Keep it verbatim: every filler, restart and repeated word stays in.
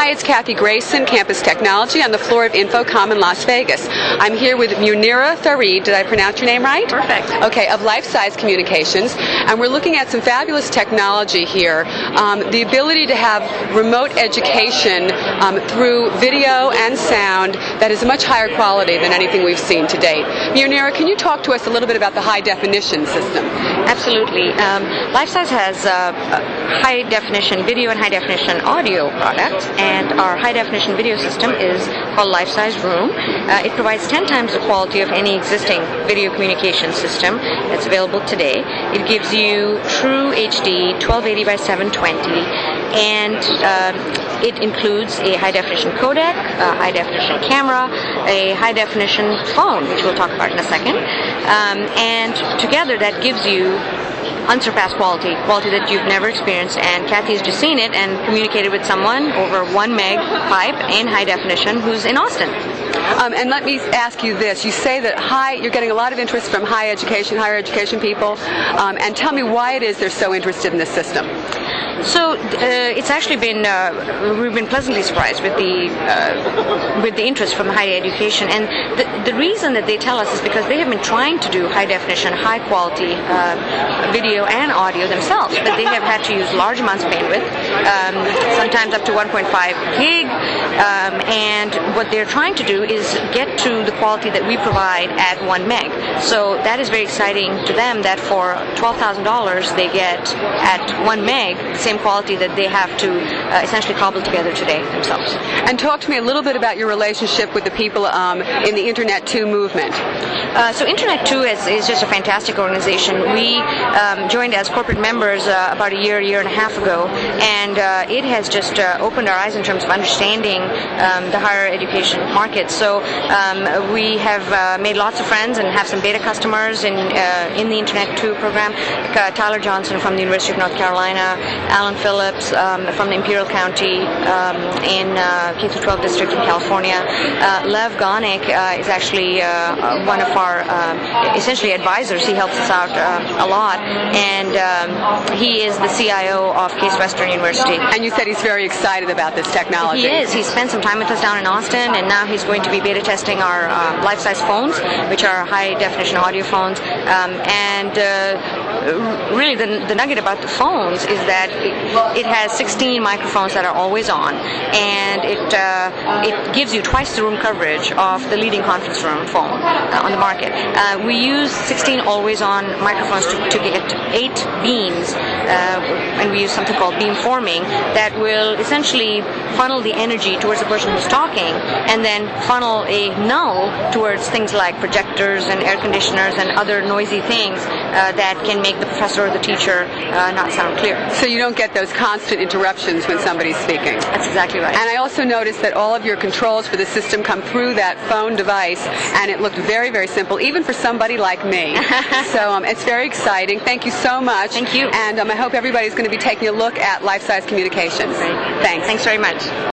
Hi, it's Kathy Grayson, Campus Technology, on the floor of InfoComm in Las Vegas. I'm here with Munira Farid. Did I pronounce your name right? Perfect. Okay, of Life-Size Communications, and we're looking at some fabulous technology here. Um, the ability to have remote education um, through video and sound that is a much higher quality than anything we've seen to date. Munira, can you talk to us a little bit about the high-definition system? Absolutely. Um, Life-Size has uh, high-definition video and high-definition audio products, and our high-definition video system is called Life-Size Room. Uh, it provides ten times the quality of any existing video communication system that's available today. It gives you true H D twelve eighty by seven twenty, and uh, it includes a high-definition codec, a high-definition camera, a high-definition phone, which we'll talk about in a second, um, and together that gives you unsurpassed quality, quality that you've never experienced. And Kathy has just seen it and communicated with someone over one meg pipe in high definition who's in Austin. Um, and let me ask you this. You say that high, you're getting a lot of interest from high education, higher education people, um, and tell me why it is they're so interested in this system. So uh, it's actually been uh, we've been pleasantly surprised with the uh, with the interest from higher education, and the, the reason that they tell us is because they have been trying to do high definition, high quality uh, video and audio themselves, but they have had to use large amounts of bandwidth, um, sometimes up to one point five gig, um, and what they're trying to do is get to the quality that we provide at one meg. So that is very exciting to them, that for twelve thousand dollars they get at one meg the same quality that they have to uh, essentially cobble together today themselves. And talk to me a little bit about your relationship with the people um, in the Internet two movement. Uh, so Internet two is, is just a fantastic organization. We um, joined as corporate members uh, about a year, year and a half ago, and uh, it has just uh, opened our eyes in terms of understanding um, the higher education market. So um, we have uh, made lots of friends and have some beta customers in uh, in the Internet two program. Like, uh, Tyler Johnson from the University of North Carolina, Alan Phillips um, from the Imperial County um, in uh, K through twelve district in California. Uh, Lev Gonik uh, is actually uh, one of our uh, essentially advisors. He helps us out uh, a lot, and um, he is the C I O of Case Western University. And you said he's very excited about this technology. He is. He spent some time with us down in Austin, and now he's going to be beta testing our uh, life-size phones, which are high-definition audio phones. Um, and uh, really, the, the nugget about the phones is that it, it has sixteen microphones that are always on, and it uh, it gives you twice the room coverage of the leading conference room phone uh, on the market. Uh, we use sixteen always-on microphones to, to get eight beams, uh, and we use something called beam forming that will essentially funnel the energy towards the person who's talking, and then funnel a null towards things like projectors and air conditioners and other noisy things uh, that can make the professor or the teacher uh, not sound clear. So you don't get those constant interruptions when somebody's speaking. That's exactly right. And I also noticed that all of your controls for the system come through that phone device, and it looked very, very simple, even for somebody like me. So um, it's very exciting. Thank you so much. Thank you. And um, I hope everybody's going to be taking a look at Life-Size Communications. Great. Thanks. Thanks very much.